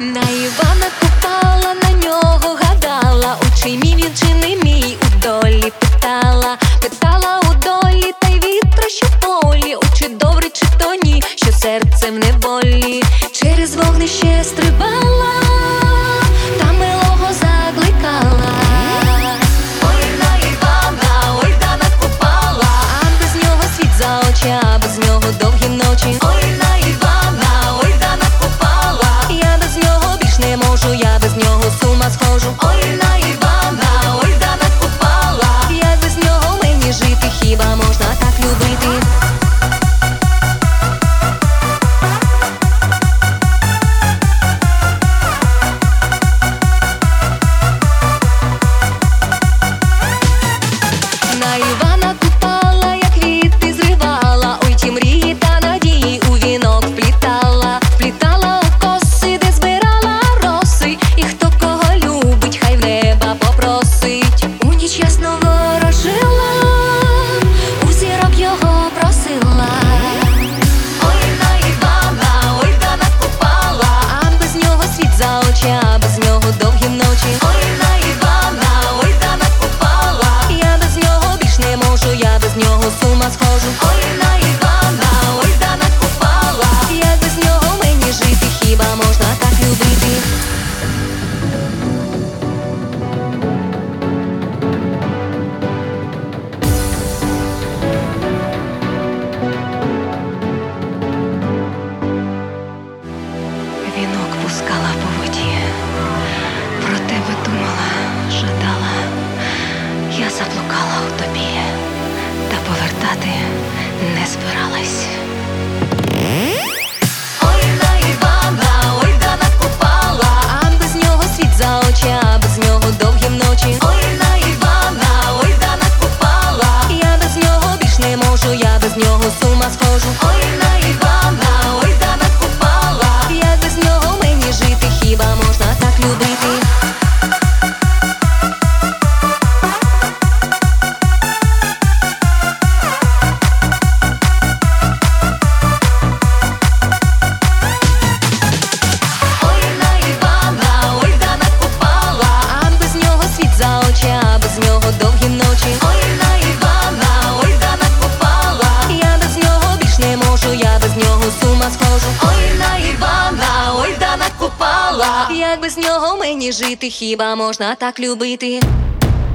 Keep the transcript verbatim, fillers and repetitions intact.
На Івана купала, на нього гадала, у чи мій він, чи не мій, у долі питала, питала у долі, та й вітра, що в полі, у чи добре, чи то ні, що серцем в неволі. Через вогнище стрибала, та милого закликала. Ой, на Івана, ой, да накупала, а без нього світ за очі, а без нього довгі ночі. Ой, на Івана, ой, да накупала, я без нього більш не можу, я без нього з ума схожу. Ой, на Івана, ой, да накупала, як без нього мені жити, хіба можна так любити? На Івана купала, як квіти зривала, ой, ті мрії та надії у вінок вплітала, вплітала у коси, де збирала роси, і хто кого любить, хай в неба попросить. У ніч ясно ворожила, у зірок його просила. Ой, на Івана, ой, да накупала, а без нього світ за очі, а без нього довгі ночі. Ой, на Івана, ой, да накупала, я без нього більш не можу, я без нього з ума схожу. Ой, на Івана, ой, да накупала, як без нього мені жити, хіба можна так любити? Вінок пускала по воді, про тебе думала, жадала, я заблукала у тобі, та повертати не збиралась. Ой, на Івана, ой, да накупала, а без нього світ за очі, а без нього довгі ночі. Ой, на Івана, ой, да накупала, я без нього більш не можу, я без нього з ума схожу. Ой, на Івана, ой, да накупала, як без нього мені жити, хіба можна так любити? Ой, на Івана, ой, да накупала, а без нього світ за очі, а без нього довгі ночі. Ой, на Івана, ой, да накупала, я без нього більш не можу, я без нього з ума схожу. Ой, на Івана, ой, да накупала, як без нього мені жити, хіба можна так любити?